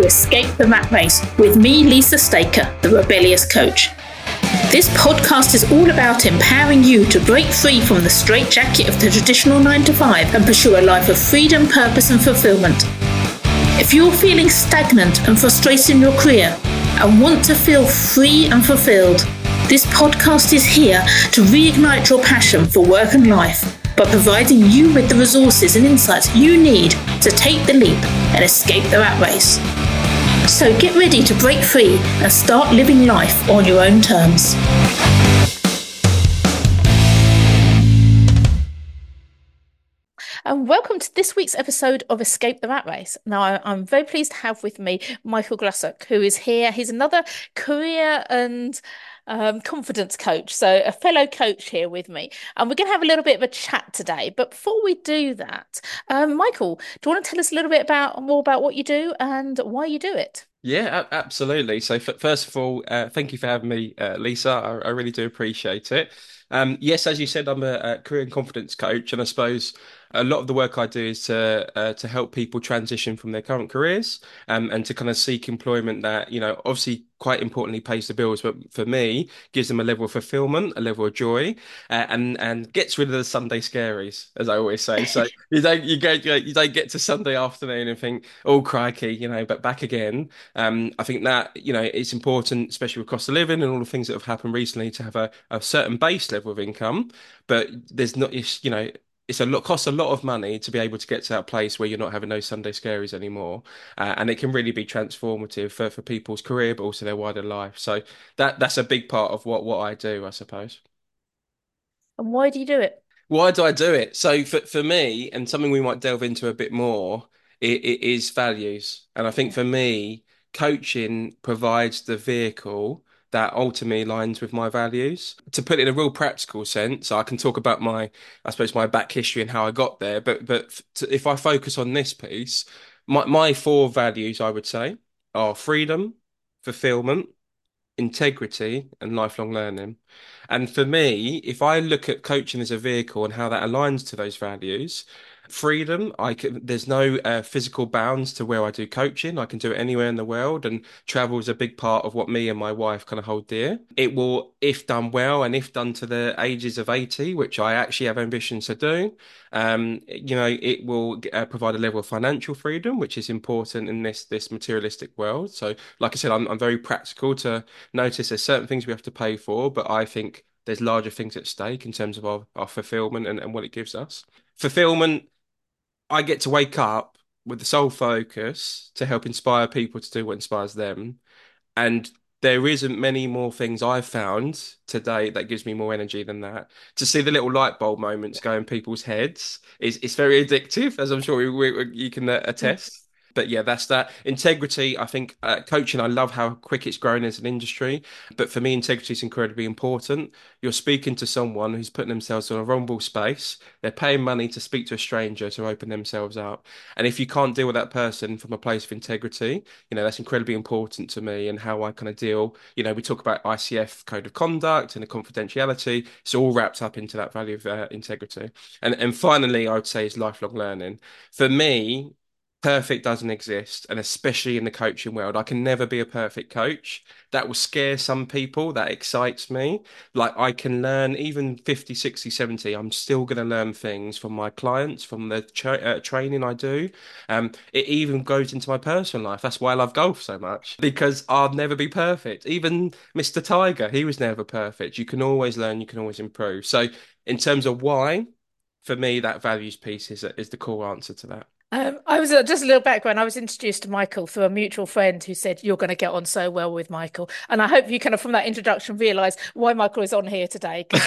Escape the Rat Race with me, Lisa Staker, the Rebellious Coach. This podcast is all about empowering you to break free from the straitjacket of the traditional 9 to 5 and pursue a life of freedom, purpose and fulfillment. If you're feeling stagnant and frustrated in your career and want to feel free and fulfilled, this podcast is here to reignite your passion for work and life by providing you with the resources and insights you need to take the leap and escape the rat race. So get ready to break free and start living life on your own terms. And welcome to this week's episode of Escape the Rat Race. Now, I'm very pleased to have with me Michael Glassock, who is here. He's another career and confidence coach, so a fellow coach here with me. And we're going to have a little bit of a chat today. But before we do that, Michael, do you want to tell us a little bit more about what you do and why you do it? Yeah, absolutely. So first of all, thank you for having me, Lisa. I really do appreciate it. Yes, as you said, I'm a career and confidence coach, and I suppose a lot of the work I do is to help people transition from their current careers, and to kind of seek employment that, obviously quite importantly pays the bills, but for me gives them a level of fulfillment, a level of joy, and gets rid of the Sunday scaries, as I always say. So you don't get to Sunday afternoon and think, oh crikey, but back again. I think that, it's important, especially with cost of living and all the things that have happened recently, to have a certain base level of income, but there's not, costs a lot of money to be able to get to that place where you're not having those Sunday scaries anymore, and it can really be transformative for people's career, but also their wider life. So that's a big part of what I do, I suppose. And why do you do it? Why do I do it? So for me, and something we might delve into a bit more, it is values. And I think Yeah. for me, coaching provides the vehicle that ultimately aligns with my values. To put it in a real practical sense, I can talk about I suppose, my back history and how I got there. If I focus on this piece, my four values, I would say, are freedom, fulfillment, integrity, and lifelong learning. And for me, if I look at coaching as a vehicle and how that aligns to those values, freedom, there's no physical bounds to where I do coaching. I can do it anywhere in the world, and travel is a big part of what me and my wife kind of hold dear. It will, if done well and if done to the ages of 80, which I actually have ambitions to do, it will provide a level of financial freedom, which is important in this materialistic world. So, like I said, I'm very practical to notice there's certain things we have to pay for, but I think there's larger things at stake in terms of our fulfillment and what it gives us. Fulfillment, I get to wake up with the sole focus to help inspire people to do what inspires them. And there isn't many more things I've found today that gives me more energy than that. To see the little light bulb moments go in people's heads is it's very addictive, as I'm sure you can attest. But yeah, that's that. Integrity, I think coaching, I love how quick it's grown as an industry. But for me, integrity is incredibly important. You're speaking to someone who's putting themselves in a vulnerable space. They're paying money to speak to a stranger to open themselves up. And if you can't deal with that person from a place of integrity, that's incredibly important to me and how I kind of deal. We talk about ICF code of conduct and the confidentiality. It's all wrapped up into that value of integrity. And finally, I would say is lifelong learning. For me, perfect doesn't exist, and especially in the coaching world, I can never be a perfect coach. That will scare some people. That excites me. Like I can learn even 50, 60, 70. I'm still going to learn things from my clients, from the training I do. It even goes into my personal life. That's why I love golf so much, because I'll never be perfect. Even Mr. Tiger, he was never perfect. You can always learn, you can always improve. So in terms of why, for me, that values piece is the core answer to that. I was just a little background. I was introduced to Michael through a mutual friend who said, "You're going to get on so well with Michael." And I hope you kind of, from that introduction, realise why Michael is on here today. Because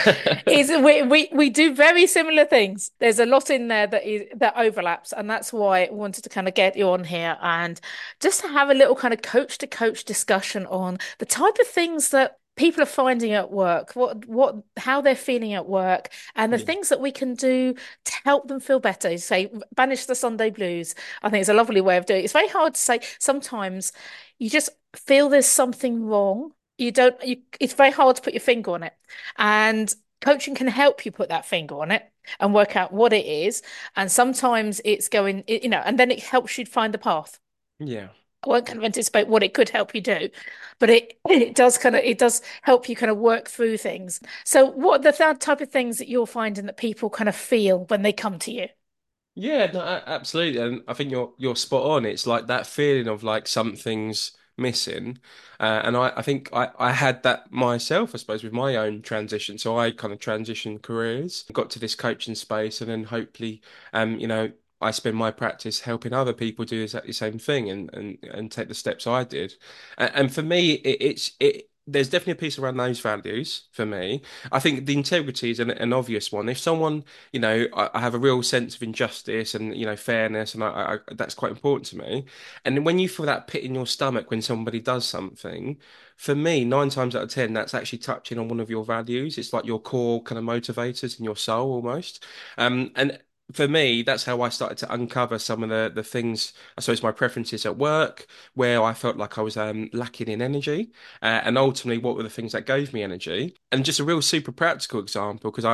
we do very similar things. There's a lot in there that overlaps, and that's why I wanted to kind of get you on here and just to have a little kind of coach to coach discussion on the type of things that people are finding at work, how they're feeling at work, and the Yeah. things that we can do to help them feel better. You say, banish the Sunday blues. I think it's a lovely way of doing it. It's very hard to say. Sometimes you just feel there's something wrong. It's very hard to put your finger on it. And coaching can help you put that finger on it and work out what it is. And sometimes it's going, and then it helps you find the path. Yeah. I won't kind of anticipate what it could help you do, but it does help you kind of work through things. So what are the type of things that you're finding that people kind of feel when they come to you? Yeah, no, absolutely, and I think you're spot on. It's like that feeling of like something's missing, and I think I had that myself, I suppose, with my own transition. So I kind of transitioned careers, got to this coaching space, and then hopefully, you know, I spend my practice helping other people do exactly the same thing and take the steps I did. And for me, it. There's definitely a piece around those values for me. I think the integrity is an obvious one. If someone I have a real sense of injustice and, fairness, and that's quite important to me. And when you feel that pit in your stomach when somebody does something, for me, 9 times out of 10, that's actually touching on one of your values. It's like your core kind of motivators in your soul almost. And for me, that's how I started to uncover some of the things, I suppose, my preferences at work, where I felt like I was lacking in energy, and ultimately, what were the things that gave me energy? And just a real super practical example, because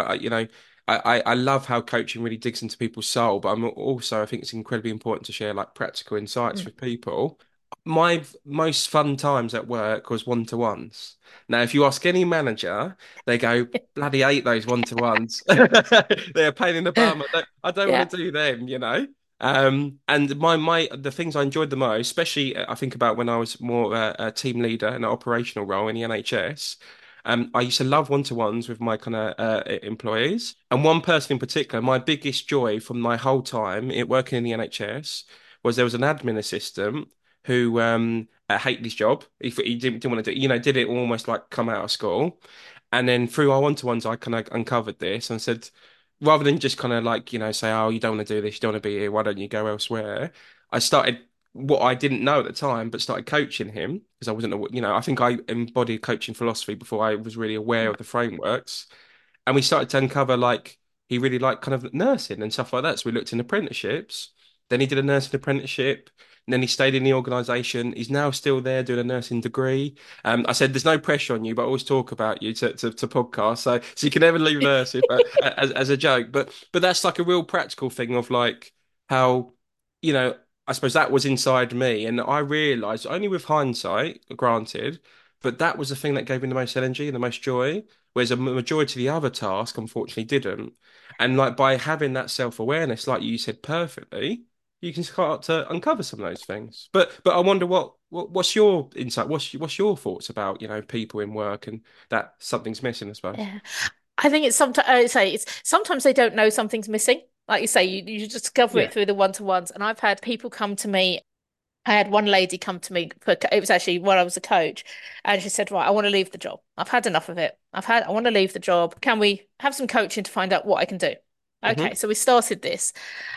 I love how coaching really digs into people's soul, but I think it's incredibly important to share like practical insights Mm. with people. My most fun times at work was one-to-ones. Now, if you ask any manager, they go, bloody hate those one-to-ones. They're a pain in the bum. I don't Yeah. want to do them. And the things I enjoyed the most, especially I think about when I was more a team leader in an operational role in the NHS. I used to love one-to-ones with my kind of employees. And one person in particular, my biggest joy from my whole time working in the NHS was there was an admin assistant who hated his job. He didn't want to do, did it almost like come out of school. And then through our one-to-ones, I kind of uncovered this and said, rather than just kind of like, say, oh, you don't want to do this, you don't want to be here, why don't you go elsewhere? I started what I didn't know at the time, but started coaching him because I wasn't, I think I embodied coaching philosophy before I was really aware of the frameworks. And we started to uncover like he really liked kind of nursing and stuff like that. So we looked in apprenticeships. Then he did a nursing apprenticeship. And then he stayed in the organisation. He's now still there doing a nursing degree. I said, "There's no pressure on you, but I always talk about you to podcast, so you can never leave nursing, but as a joke. But that's like a real practical thing of like how, you know, I suppose that was inside me, and I realised only with hindsight, granted, but that was the thing that gave me the most energy and the most joy. Whereas a majority of the other task, unfortunately, didn't. And like by having that self-awareness, like you said perfectly, you can start to uncover some of those things. But I wonder what's your insight? What's your thoughts about, people in work and that something's missing, I suppose. Yeah. I think it's sometimes I say it's sometimes they don't know something's missing. Like you say, you discover it Yeah. through the one-to-ones. And I've had people come to me. I had one lady come to me for it was actually when I was a coach, and she said, "Right, I want to leave the job. I've had enough of it. I want to leave the job. Can we have some coaching to find out what I can do?" Okay, Hmm. so we started this,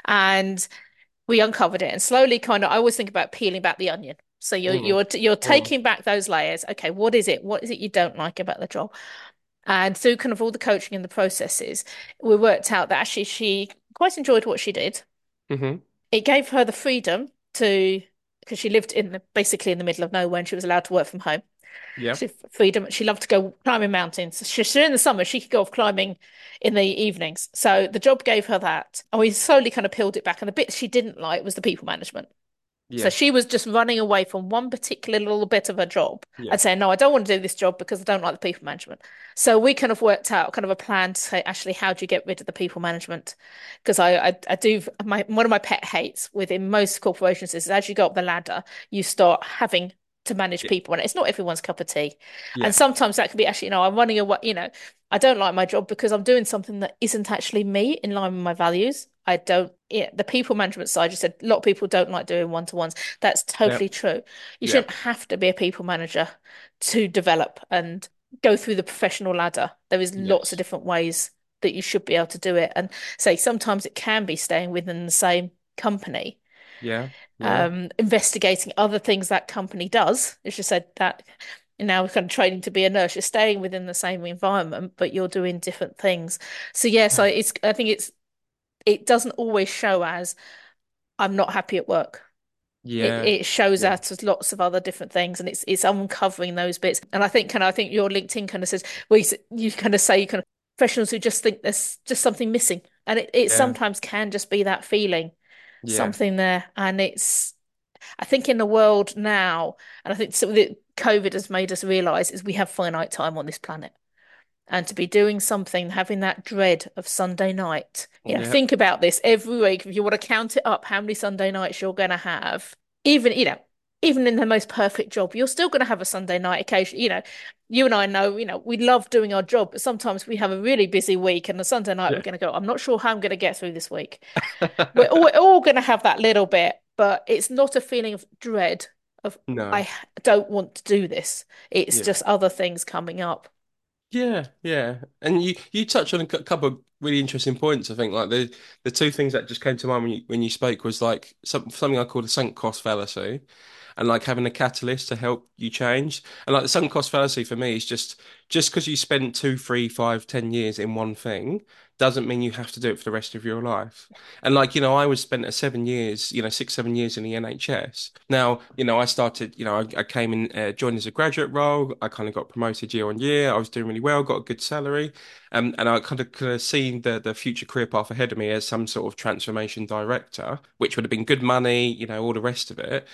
and we uncovered it, and slowly, kind of, I always think about peeling back the onion. So Mm. you're Mm. taking back those layers. Okay, what is it? What is it you don't like about the job? And through kind of all the coaching and the processes, we worked out that actually she quite enjoyed what she did. Hmm. It gave her the freedom to, because she lived basically in the middle of nowhere and she was allowed to work from home. Yeah. She freedom. She loved to go climbing mountains. During the summer, she could go off climbing in the evenings. So the job gave her that. And we slowly kind of peeled it back. And the bit she didn't like was the people management. So Yeah. she was just running away from one particular little bit of her job Yeah. and saying, no, I don't want to do this job because I don't like the people management. So we kind of worked out kind of a plan to say, actually, how do you get rid of the people management? Because I do, one of my pet hates within most corporations is as you go up the ladder, you start having to manage Yeah. people, and it's not everyone's cup of tea. And Yeah. sometimes that can be actually, I'm running away, I don't like my job because I'm doing something that isn't actually me in line with my values. I don't, yeah, the people management side, you said a lot of people don't like doing one-to-ones. That's Yeah. totally true. You Yeah. shouldn't have to be a people manager to develop and go through the professional ladder. There is lots of Yes. different ways that you should be able to do it. And say sometimes it can be staying within the same company, Yeah. Yeah. investigating other things that company does. As you said, that now we're kind of training to be a nurse. You're staying within the same environment, but you're doing different things. So yeah, so I think it doesn't always show as I'm not happy at work. Yeah. It shows Yeah. that as lots of other different things, and it's uncovering those bits. And I think your LinkedIn kind of says, well, you kind of say you kind of professionals who just think there's just something missing, and it Yeah. sometimes can just be that feeling, Yeah. something there, and it's. I think in the world now, and I think something that COVID has made us realize is we have finite time on this planet. And to be doing something, having that dread of Sunday night, Yeah. think about this every week. If you want to count it up, how many Sunday nights you're going to have, even, even in the most perfect job, you're still going to have a Sunday night occasion. You and I know, we love doing our job, but sometimes we have a really busy week and a Sunday night we're Yeah. going to go, I'm not sure how I'm going to get through this week. We're all going to have that little bit, but it's not a feeling of dread of, No. I don't want to do this. It's Yeah. just other things coming up. Yeah, yeah, and you touched on a couple of really interesting points. I think like the two things that just came to mind when you spoke was like something I call the sunk cost fallacy, and like having a catalyst to help you change. And like the sunk cost fallacy for me is just because you spent 2, 3, 5, 10 years in one thing doesn't mean you have to do it for the rest of your life. And like, I was spent a 7 years, 6, 7 years in the NHS. Now, I started, I came in, joined as a graduate role. I kind of got promoted year on year. I was doing really well, got a good salary. And I kind of seen the future career path ahead of me as some sort of transformation director, which would have been good money, all the rest of it.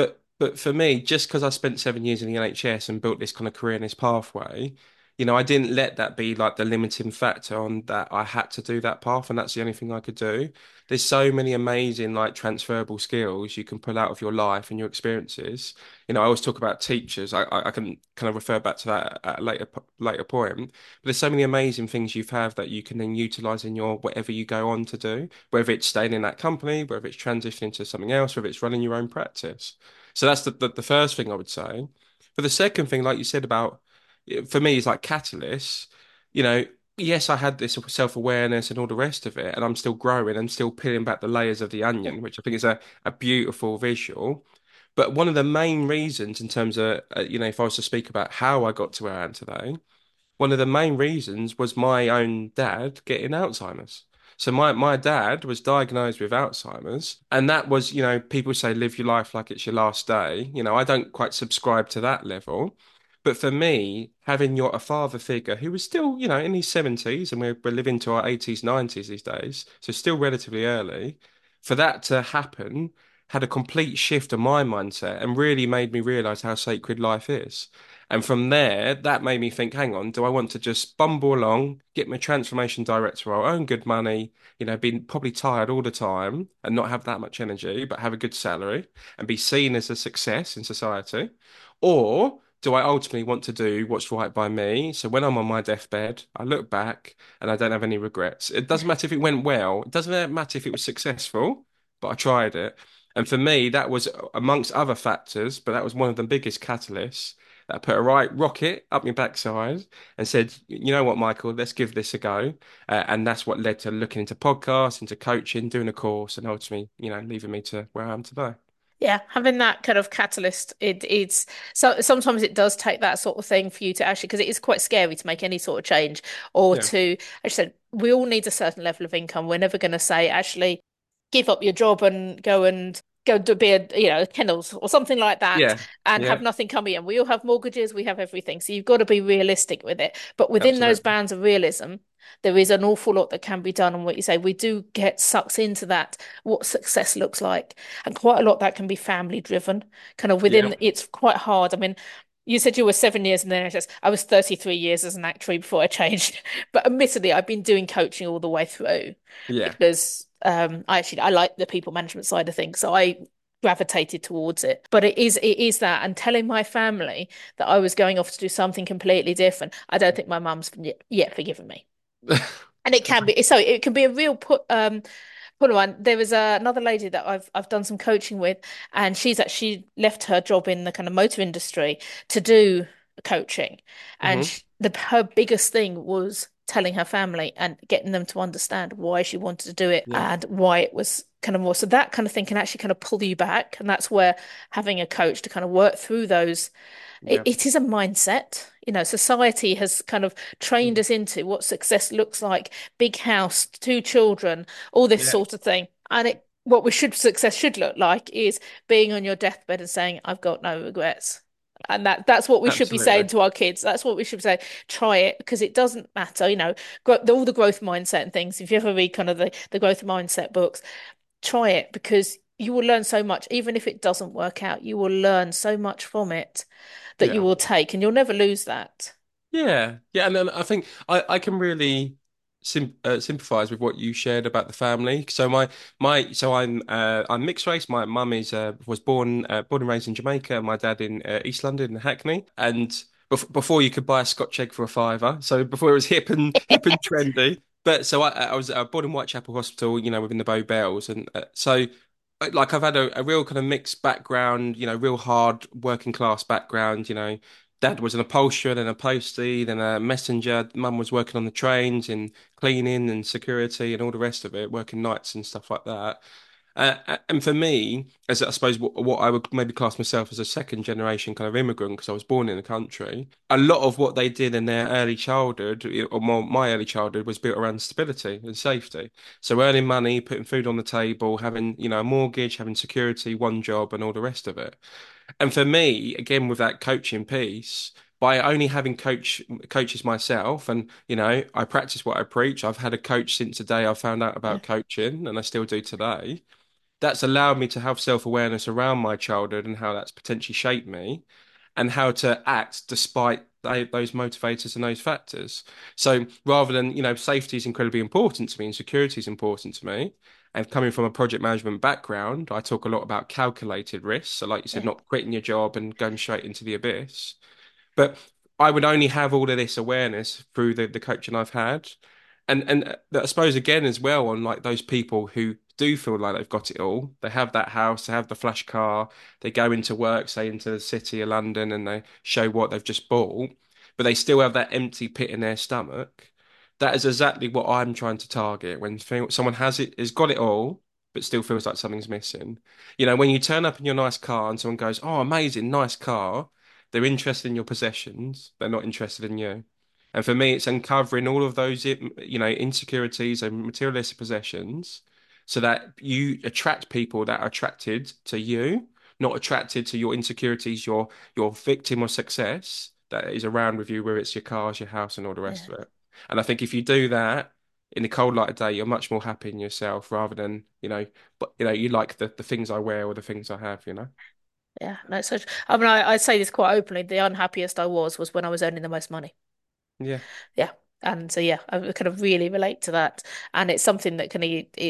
But for me, just because I spent 7 years in the NHS and built this kind of career in this pathway, I didn't let that be like the limiting factor on that I had to do that path, and that's the only thing I could do. There's so many amazing like transferable skills you can pull out of your life and your experiences. I always talk about teachers. I can kind of refer back to that at a later point. But there's so many amazing things you have that you can then utilize in your whatever you go on to do, whether it's staying in that company, whether it's transitioning to something else, whether it's running your own practice. So that's the first thing I would say. But the second thing, like you said about, for me, is like catalysts. You know, yes, I had this self-awareness and all the rest of it, and I'm still growing and still peeling back the layers of the onion, which I think is a beautiful visual. But one of the main reasons, in terms of, if I was to speak about how I got to where I am today, one of the main reasons was my own dad getting Alzheimer's. So my dad was diagnosed with Alzheimer's, and that was, people say live your life like it's your last day. I don't quite subscribe to that level. But for me, having a father figure who was still, in his 70s, and we're living to our 80s, 90s these days, so still relatively early, for that to happen had a complete shift in my mindset and really made me realize how sacred life is. And from there, that made me think, hang on, do I want to just bumble along, get my transformation director role, earn good money, be probably tired all the time and not have that much energy, but have a good salary and be seen as a success in society? Or do I ultimately want to do what's right by me? So when I'm on my deathbed, I look back and I don't have any regrets. It doesn't matter if it went well, it doesn't matter if it was successful, but I tried it. And for me, that was amongst other factors, but that was one of the biggest catalysts that put a right rocket up my backside and said, you know what, Michael, let's give this a go. And that's what led to looking into podcasts, into coaching, doing a course, and ultimately, leaving me to where I am today. Yeah, having that kind of catalyst, it's so sometimes it does take that sort of thing for you to actually, because it is quite scary to make any sort of change or Yeah. to, as I said, we all need a certain level of income. We're never going to say, actually, give up your job and go to be kennels or something like that Yeah. and have Yeah. nothing coming in. We all have mortgages, we have everything. So you've got to be realistic with it. But within those Absolutely. bounds of realism, there is an awful lot that can be done. And what you say, we do get sucked into that, what success looks like. And quite a lot that can be family driven, kind of Yeah. within, it's quite hard. I mean, you said you were 7 years in the NHS. I was 33 years as an actuary before I changed. But admittedly, I've been doing coaching all the way through Yeah. because I like the people management side of things, so I gravitated towards it. But it is that, and telling my family that I was going off to do something completely different. I don't think my mum's yet forgiven me, and it can be so it can be a real put on. There was another lady that I've done some coaching with, and she's actually left her job in the kind of motor industry to do coaching, and Hmm. her biggest thing was telling her family and getting them to understand why she wanted to do it Yeah. and why it was kind of more. So that kind of thing can actually kind of pull you back, and that's where having a coach to kind of work through those it, Yeah. it is a mindset. Society has kind of trained us into what success looks like, big house, two children, all this Yeah. sort of thing. And what success should look like is being on your deathbed and saying, I've got no regrets. And that's what we should be saying Absolutely. to our kids. That's what we should say. Try it because it doesn't matter, all the growth mindset and things. If you ever read kind of the growth mindset books, try it because you will learn so much, even if it doesn't work out, you will learn so much from it that you Yeah. will take, and you'll never lose that. Yeah, yeah, and then I think I can really sympathize with what you shared about the family. So I'm mixed race. My mum is was born and raised in Jamaica, and my dad in East London in Hackney. And before you could buy a Scotch egg for a fiver, so before it was hip and trendy. But so I was born in Whitechapel Hospital, within the Bow Bells, and like I've had a real kind of mixed background, real hard working class background. Dad was an upholsterer, then a postie, then a messenger. Mum was working on the trains in cleaning and security and all the rest of it, working nights and stuff like that. And for me, as I suppose what I would maybe class myself as a second generation kind of immigrant, because I was born in the country, a lot of what they did in their early childhood, or more, my early childhood, was built around stability and safety. So earning money, putting food on the table, having, a mortgage, having security, one job, and all the rest of it. And for me, again, with that coaching piece, by only having coaches myself, and I practice what I preach. I've had a coach since the day I found out Yeah, about coaching, and I still do today. That's allowed me to have self-awareness around my childhood and how that's potentially shaped me, and how to act despite those motivators and those factors. So rather than, safety is incredibly important to me and security is important to me. And coming from a project management background, I talk a lot about calculated risks. So, like you said, yeah, not quitting your job and going straight into the abyss. But I would only have all of this awareness through the coaching I've had. And I suppose again as well on like those people who do feel like they've got it all. They have that house, they have the flash car, they go into work, say into the city of London, and they show what they've just bought, but they still have that empty pit in their stomach. That is exactly what I'm trying to target when someone has got it all, but still feels like something's missing. When you turn up in your nice car and someone goes, "Oh, amazing, nice car." They're interested in your possessions. They're not interested in you. And for me, it's uncovering all of those, insecurities and materialistic possessions so that you attract people that are attracted to you, not attracted to your insecurities, your victim of success that is around with you, whether it's your cars, your house, and all the rest yeah. of it. And I think if you do that in the cold light of day, you're much more happy in yourself rather than, but you like the things I wear or the things I have. Yeah, no, so I mean, I say this quite openly. The unhappiest I was when I was earning the most money. Yeah. Yeah, and so yeah, I kind of really relate to that, and it's something that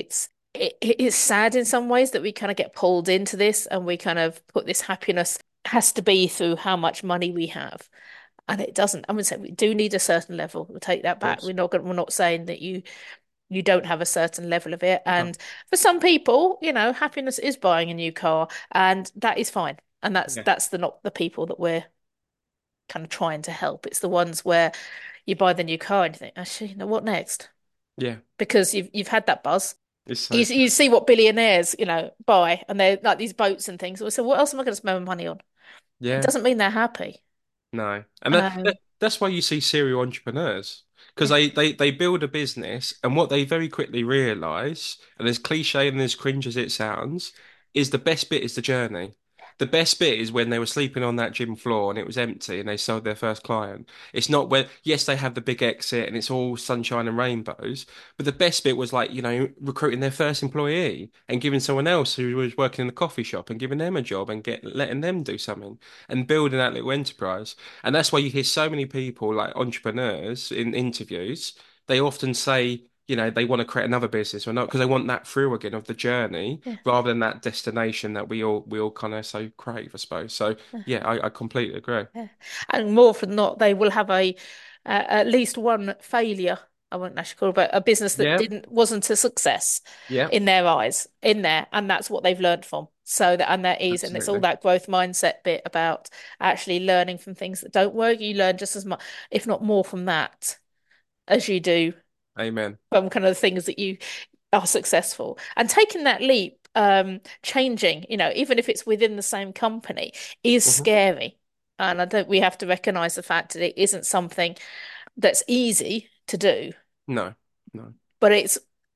it's sad in some ways that we kind of get pulled into this, and we kind of put this happiness has to be through how much money we have, and it doesn't. I would say we do need a certain level. We'll take that Of back. course. We're not saying that you don't have a certain level of it. No. And for some people, happiness is buying a new car, and that is fine. And Yeah. that's the not the people that we're kind of trying to help. It's the ones where you buy the new car and you think, actually, what next? Yeah. Because you've had that buzz. It's so You true. see what billionaires, buy, and they're like these boats and things. So what else am I going to spend my money on? It Yeah. doesn't mean they're happy. No. And Um, that's why you see serial entrepreneurs. Because yeah, they build a business and what they very quickly realize, and as cliche and as cringe as it sounds, is the best bit is the journey. The best bit is when they were sleeping on that gym floor and it was empty and they sold their first client. It's not when, yes, they have the big exit and it's all sunshine and rainbows, but the best bit was like, recruiting their first employee and giving someone else who was working in the coffee shop and giving them a job and letting them do something and building that little enterprise. And that's why you hear so many people, like entrepreneurs in interviews, they often say, they want to create another business or not because they want that thrill again of the journey yeah, rather than that destination that we all kind of so crave, I suppose. So yeah, yeah, I completely agree. yeah. And more often than not, they will have at least one failure. I won't actually call it, but a business that Yeah, wasn't a success yeah, in their eyes, in there, and that's what they've learned from. So that and that is, and it's all absolutely. that growth mindset bit about actually learning from things that don't work. You learn just as much, if not more, from that as you do Amen. from kind of the things that you are successful. And taking that leap, changing, even if it's within the same company, is Hmm. scary. And I don't, we have to recognize the fact that it isn't something that's easy to do, No, no. but it's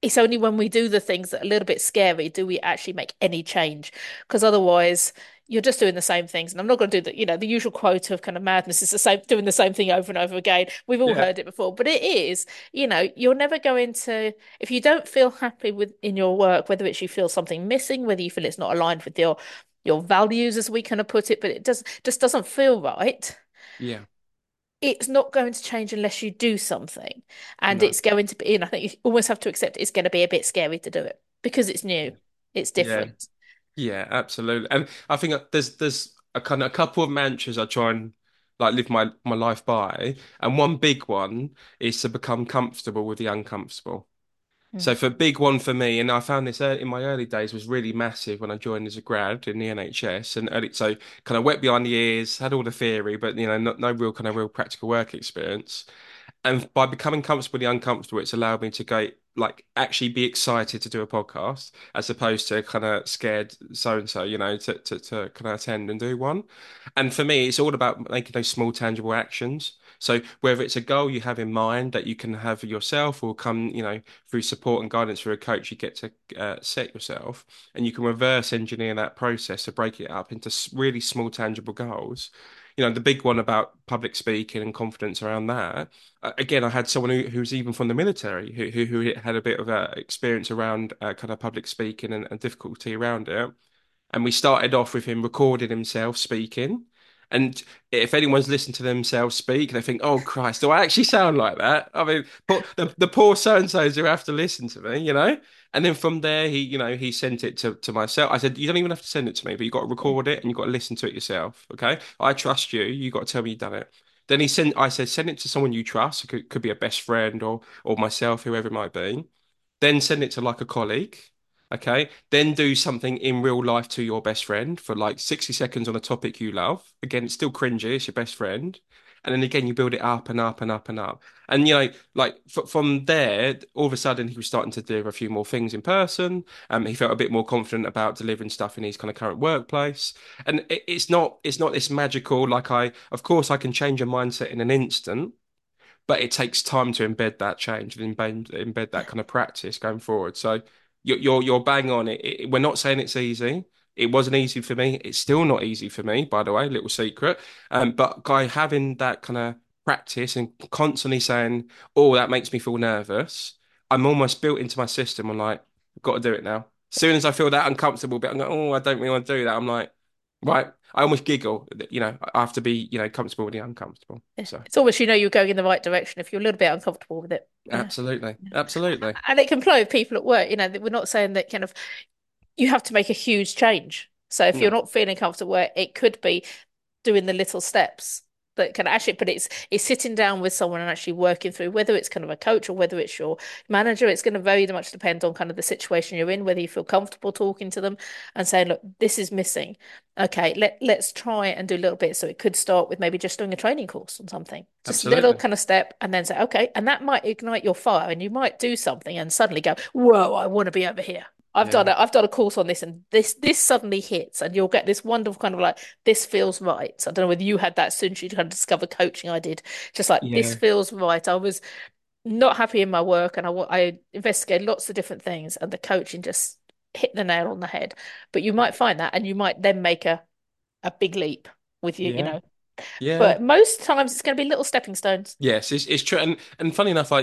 it's only when we do the things that are a little bit scary do we actually make any change. Because otherwise, you're just doing the same things. And I'm not going to do the usual quote of kind of madness is the same, doing the same thing over and over again. We've all Yeah. heard it before, but it is, you're never going to, if you don't feel happy with in your work, whether it's you feel something missing, whether you feel it's not aligned with your values, as we kind of put it, but it just doesn't feel right. Yeah. It's not going to change unless you do something. And No. it's going to be, and I think you almost have to accept it's going to be a bit scary to do it because it's new, it's Yeah. different. Yeah, absolutely. And I think there's a kind of a couple of mantras I try and like live my life by, and one big one is to become comfortable with the uncomfortable. Mm. So for big one for me, and I found this in my early days was really massive when I joined as a grad in the NHS, and so kind of wet behind the ears, had all the theory, but no real kind of real practical work experience. And by becoming comfortable with the uncomfortable, it's allowed me to go like actually be excited to do a podcast as opposed to kind of scared so and so, to kind of attend and do one. And for me, it's all about making those small tangible actions. So whether it's a goal you have in mind that you can have yourself or come, through support and guidance through a coach, you get to set yourself and you can reverse engineer that process to break it up into really small tangible goals. The big one about public speaking and confidence around that again, I had someone who's even from the military who had a bit of experience around kind of public speaking and difficulty around it. And we started off with him recording himself speaking. And if anyone's listened to themselves speak, they think, "Oh Christ, do I actually sound like that?" I mean, the poor so and so's who have to listen to me. And then from there, he sent it to myself. I said, "You don't even have to send it to me, but you got to Yeah. record it and you got to listen to it yourself. Okay? I trust you. You got to tell me you've done it." Then I said, send it to someone you trust. It could be a best friend or myself, whoever it might be. Then send it to like a colleague. Okay. Then do something in real life to your best friend for like 60 seconds on a topic you love. Again, it's still cringy. It's your best friend. And then again, you build it up and up and up and up. And, like from there, all of a sudden, he was starting to deliver a few more things in person. He felt a bit more confident about delivering stuff in his kind of current workplace. And it's not this magical, like of course, I can change a mindset in an instant, but it takes time to embed that change and embed that kind of practice going forward. So you're bang on it. We're not saying it's easy. It wasn't easy for me. It's still not easy for me, by the way, little secret. But by having that kind of practice and constantly saying, "Oh, that makes me feel nervous," I'm almost built into my system. I'm like, I've got to do it now. As soon as I feel that uncomfortable bit, I'm like, "Oh, I don't really want to do that." I'm like, right. I almost giggle. I have to be, comfortable with the uncomfortable. So. It's almost you're going in the right direction if you're a little bit uncomfortable with it. Yeah. Absolutely. Absolutely. And it can apply with people at work, that we're not saying that kind of you have to make a huge change. So if you're No, not feeling comfortable, it could be doing the little steps that can actually, but it's sitting down with someone and actually working through whether it's kind of a coach or whether it's your manager. It's going to very much depend on kind of the situation you're in, whether you feel comfortable talking to them and saying, look, this is missing. Okay, let's try and do a little bit. So it could start with maybe just doing a training course on something, just a little absolutely. kind of step, and then say, okay, and that might ignite your fire, and you might do something and suddenly go, whoa, I want to be over here. Yeah. I've done a course on this and this suddenly hits and you'll get this wonderful kind of like this feels right. So I don't know whether you had that soon as you kind of discover coaching. I did just like this Yeah. feels right. I was not happy in my work and I investigated lots of different things and the coaching just hit the nail on the head. But you might find that and you might then make a big leap with Yeah. Yeah. But most times it's going to be little stepping stones. Yes, it's true. And funny enough,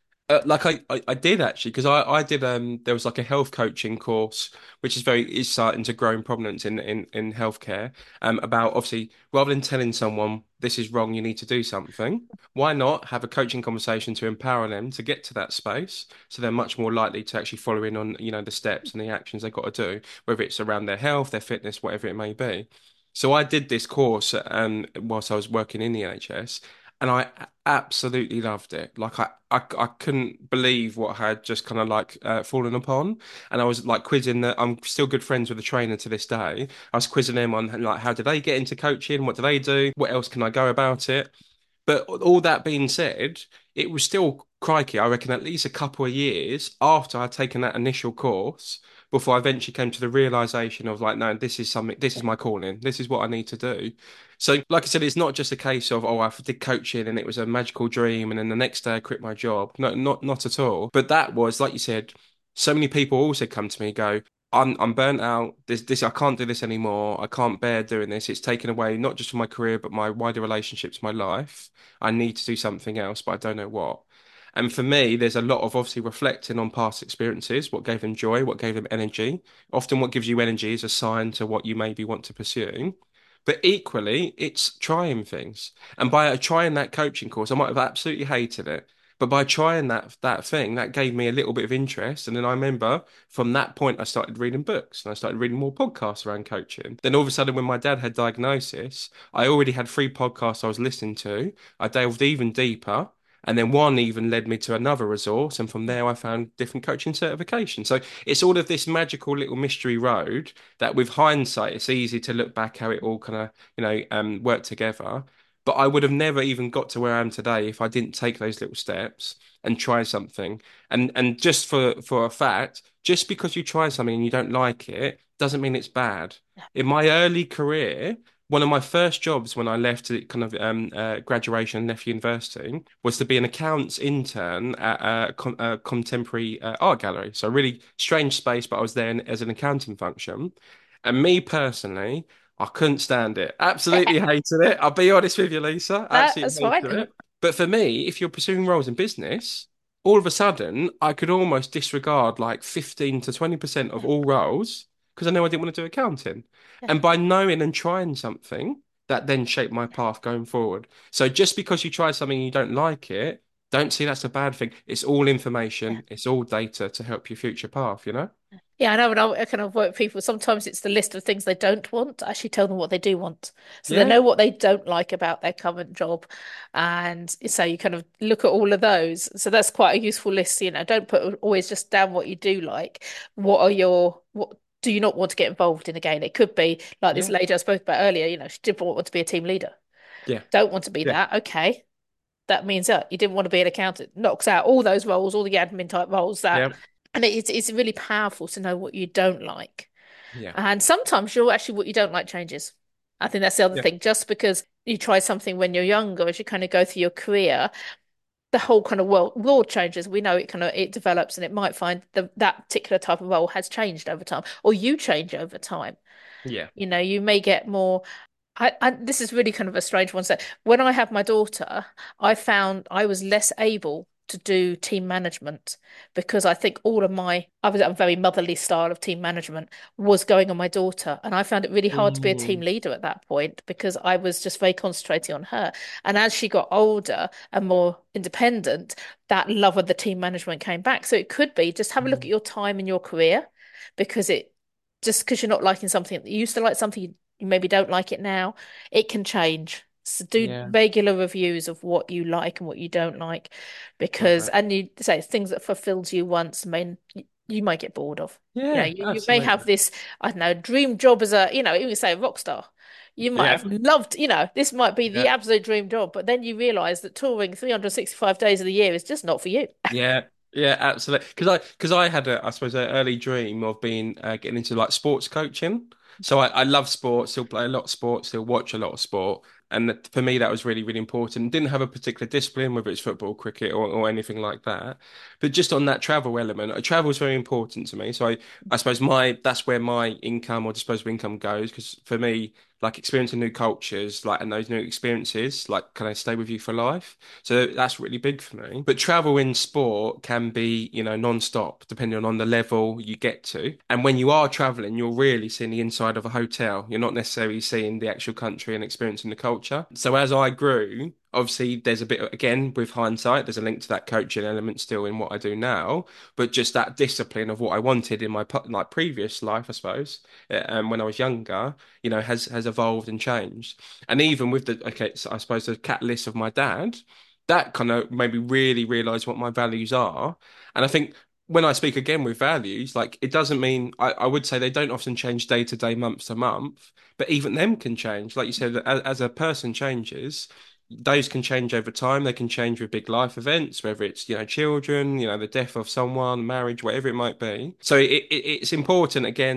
I did actually because I did there was like a health coaching course which is starting to grow in prominence in healthcare about obviously rather than telling someone this is wrong, you need to do something, why not have a coaching conversation to empower them to get to that space so they're much more likely to actually follow in on the steps and the actions they've got to do, whether it's around their health, their fitness, whatever it may be. So I did this course whilst I was working in the NHS, and I absolutely loved it. Like I couldn't believe what I had just kind of like fallen upon, and I was like quizzing the. I'm still good friends with the trainer to this day. I was quizzing him on like how did they get into coaching, what do they do, what else can I go about it. But all that being said, it was still crikey, I reckon at least a couple of years after I'd taken that initial course before I eventually came to the realization of like, no, this is my calling, this is what I need to do. So, like I said, it's not just a case of, oh, I did coaching and it was a magical dream, and then the next day I quit my job. No, not at all. But that was, like you said, so many people also come to me and go, I'm burnt out. This I can't do this anymore. I can't bear doing this. It's taken away not just from my career, but my wider relationships, my life. I need to do something else, but I don't know what. And for me, there's a lot of obviously reflecting on past experiences, what gave them joy, what gave them energy. Often what gives you energy is a sign to what you maybe want to pursue. But equally, it's trying things. And by trying that coaching course, I might have absolutely hated it. But by trying that thing, that gave me a little bit of interest. And then I remember from that point, I started reading books and I started reading more podcasts around coaching. Then all of a sudden, when my dad had diagnosis, I already had 3 podcasts I was listening to. I delved even deeper. And then one even led me to another resource. And from there, I found different coaching certifications. So it's all of this magical little mystery road that with hindsight, it's easy to look back how it all kind of, worked together. But I would have never even got to where I am today if I didn't take those little steps and try something. And just for a fact, just because you try something and you don't like it doesn't mean it's bad. In my early career, one of my first jobs when I left kind of graduation and left university was to be an accounts intern at a contemporary art gallery. So a really strange space, but I was there as an accounting function. And me personally, I couldn't stand it. Absolutely hated it. I'll be honest with you, Lisa. That's Absolutely fine. hated it. But for me, if you're pursuing roles in business, all of a sudden I could almost disregard like 15 to 20% of Yeah, all roles because I know I didn't want to do accounting. yeah, And by knowing and trying something, that then shaped my path going forward. So just because you try something and you don't like it, don't see that's a bad thing. It's all yeah. information, it's all data to help your future path, you know? Yeah, I know. And I kind of work with people. Sometimes it's the list of things they don't want. I actually tell them what they do want, so they Yeah, know what they don't like about their current job, and so you kind of look at all of those. So that's quite a useful list. Don't put always just down what you do like. What do you not want to get involved in again? It could be like this yeah, lady I spoke about earlier. She didn't want to be a team leader. yeah, Don't want to be yeah, that. Okay, that means that you didn't want to be an accountant. Knocks out all those roles, all the admin type roles that, yeah, and it's really powerful to know what you don't like. yeah, And sometimes you're actually what you don't like changes. I think that's the other yeah, thing. Just because you try something when you're younger, as you kind of go through your career, the whole kind of world changes. We know it develops, and it might find that particular type of role has changed over time, or you change over time. yeah. You may get more. This is really kind of a strange one. So when I had my daughter, I found I was less able to do team management because I think I was a very motherly style of team management was going on my daughter. And I found it really hard to be a team Mm, leader at that point because I was just very concentrating on her. And as she got older and more independent, that love of the team management came back. So it could be just have a look at mm. your time in your career because it just because you're not liking something you used to like something you maybe don't like it now, it can change. So do Yeah, regular reviews of what you like and what you don't like, love because that. and you say things that fulfilled you once, you might get bored of. Yeah, You may have absolutely. this, I don't know, dream job as you say a rock star. You might Yeah, have loved, this might be the yeah, absolute dream job, but then you realize that touring 365 days of the year is just not for you. yeah, yeah, absolutely. Because I had I suppose, an early dream of being getting into like sports coaching. So I love sports, still play a lot of sports, still watch a lot of sport. And for me, that was really, really important. Didn't have a particular discipline, whether it's football, cricket, or anything like that. But just on that travel element, travel is very important to me. So I suppose that's where my income or disposable income goes. Because for me, like experiencing new cultures, like and those new experiences, like can I stay with you for life? So that's really big for me. But travel in sport can be, non-stop, depending on the level you get to. And when you are traveling, you're really seeing the inside of a hotel. You're not necessarily seeing the actual country and experiencing the culture. So as I grew, obviously there's a bit again with hindsight, there's a link to that coaching element still in what I do now, but just that discipline of what I wanted in my like previous life, I suppose, when I was younger, has evolved and changed. And even with so I suppose the catalyst of my dad, that kind of made me really realize what my values are. And I think when I speak again with values, like it doesn't mean I would say they don't often change day to day, month to month, but even them can change. Like you said, as a person changes, those can change over time. They can change with big life events, whether it's, children, the death of someone, marriage, whatever it might be. So it's important again.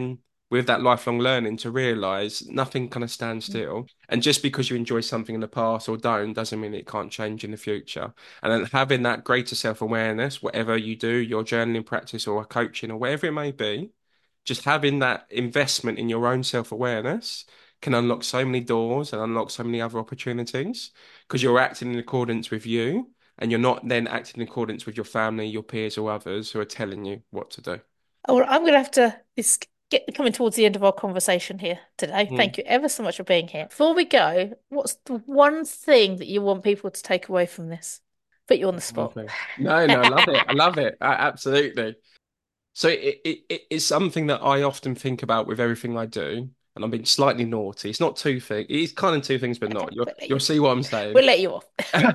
with that lifelong learning to realize nothing kind of stands still. And just because you enjoy something in the past or don't doesn't mean it can't change in the future. And then having that greater self-awareness, whatever you do, your journaling practice or coaching or whatever it may be, just having that investment in your own self-awareness can unlock so many doors and unlock so many other opportunities because you're acting in accordance with you and you're not then acting in accordance with your family, your peers, or others who are telling you what to do. Oh, well, I'm going to have to coming towards the end of our conversation here today. Thank you ever so much for being here. Before we go, what's the one thing that you want people to take away from this? Put you on the spot. No, I love it. I love it. Absolutely. So it's something that I often think about with everything I do, and I'm being slightly naughty. It's not two things. It's kind of two things, but not. You'll see what I'm saying. We'll let you off.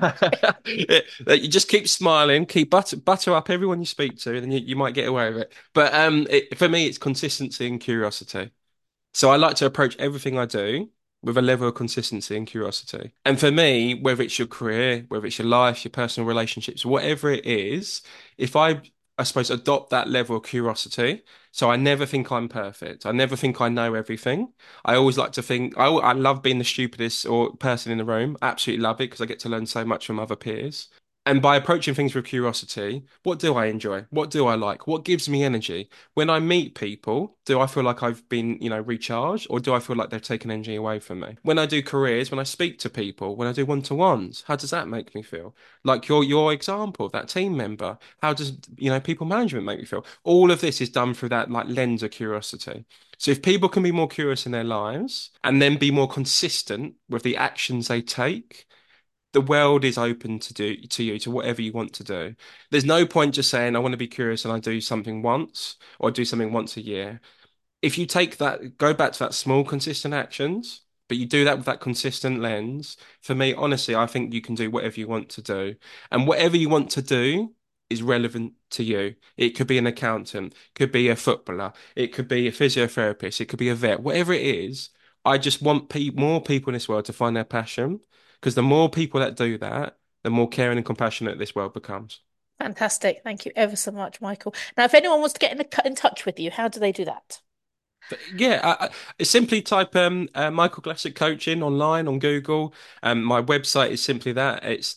You just keep smiling, keep butter up everyone you speak to, and then you might get away with it. But for me, it's consistency and curiosity. So I like to approach everything I do with a level of consistency and curiosity. And for me, whether it's your career, whether it's your life, your personal relationships, whatever it is, if I suppose, adopt that level of curiosity. So I never think I'm perfect. I never think I know everything. I always like to think, I love being the stupidest or person in the room. Absolutely love it because I get to learn so much from other peers. And by approaching things with curiosity, what do I enjoy? What do I like? What gives me energy? When I meet people, do I feel like I've been, recharged, or do I feel like they've taken energy away from me? When I do careers, when I speak to people, when I do one-to-ones, how does that make me feel? Like your example, that team member, how does, people management make me feel? All of this is done through that like lens of curiosity. So if people can be more curious in their lives and then be more consistent with the actions they take, the world is open to you, to whatever you want to do. There's no point just saying, I want to be curious and I do something once or I do something once a year. If you take that, go back to that small, consistent actions, but you do that with that consistent lens, for me, honestly, I think you can do whatever you want to do. And whatever you want to do is relevant to you. It could be an accountant, could be a footballer, it could be a physiotherapist, it could be a vet, whatever it is. I just want more people in this world to find their passion. Because the more people that do that, the more caring and compassionate this world becomes. Fantastic. Thank you ever so much, Michael. Now, if anyone wants to get in touch with you, how do they do that? Yeah, simply type Michael Glassick Coaching online on Google. My website is simply that. It's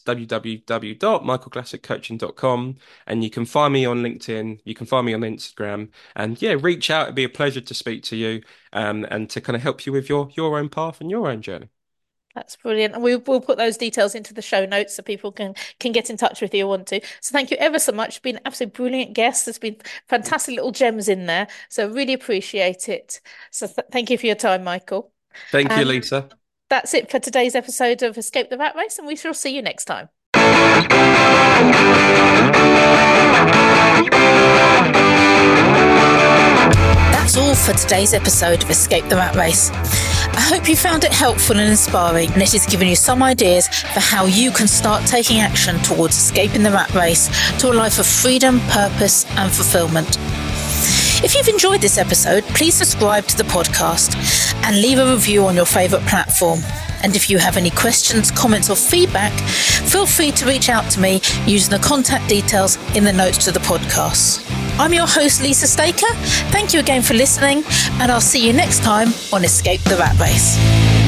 www.michaelglassickcoaching.com. And you can find me on LinkedIn. You can find me on Instagram. And yeah, reach out. It'd be a pleasure to speak to you and to kind of help you with your own path and your own journey. That's brilliant. And we'll put those details into the show notes so people can get in touch with you if you want to. So thank you ever so much. You've been an absolutely brilliant guest. There's been fantastic little gems in there. So really appreciate it. So thank you for your time, Michael. Thank you, Lisa. That's it for today's episode of Escape the Rat Race, and we shall see you next time. That's all for today's episode of Escape the Rat Race. I hope you found it helpful and inspiring, and it has given you some ideas for how you can start taking action towards escaping the rat race to a life of freedom, purpose, and fulfillment. If you've enjoyed this episode, please subscribe to the podcast and leave a review on your favourite platform. And if you have any questions, comments, or feedback, feel free to reach out to me using the contact details in the notes to the podcast. I'm your host, Lisa Staker. Thank you again for listening, and I'll see you next time on Escape the Rat Race.